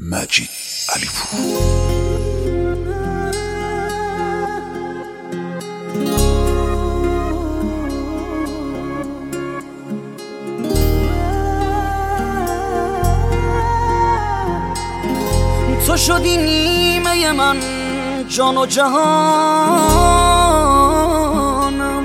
مجید علیپور. تو شدی نیمه من، جان و جهانم.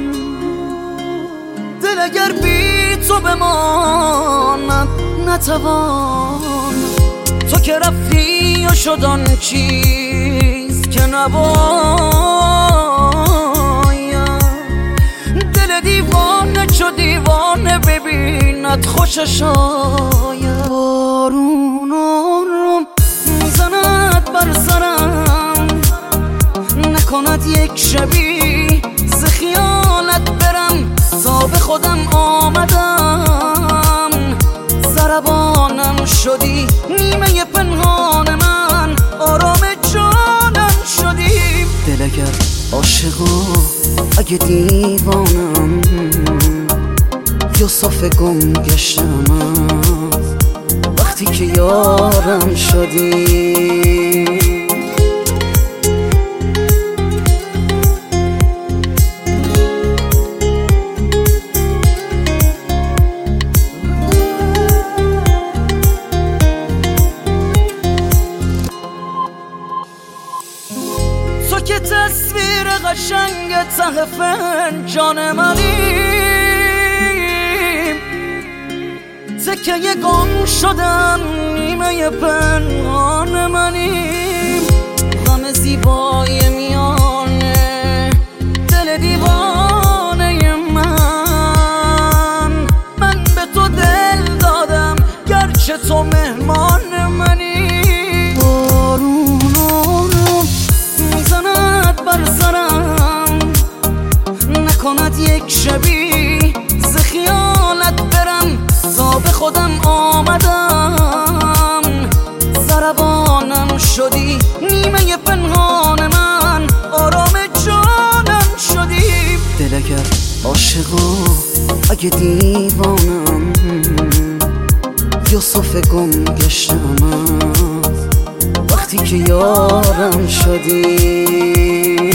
دل اگر بی تو بماند نتوان. تو که رفتی و شد آن چیز که نباید. دل دیوانه چو دیوانه ببیند خوشش آید. بارون آروم میزند بر سرم، نکند یک شبی ز خیالت برم. تا به خودم آمدم، ضربانم شدی نیمه پنهان من، آرام جانم شدی. دل اگر عاشقا اگه دیوانم، یوسف گم گشتم وقتی که یارم شدی. تو که تصویر قشنگ ته فنجان منیم، تکه گم شدن نیمه پنهان منیم. غم زیبای میانه دل دیوانه من به تو دل دادم گرچه تو مهمان منی. بارون آروم میزند بر سرم، نکند یک شبی ز خیالت برم. تا به خودم آمدم، ضربانم شدی نیمه پنهان من، آرام جانم شدی. دل اگر عاشقا اگه دیوانم، یوسف گم گشتم وقتی که یارم شدی.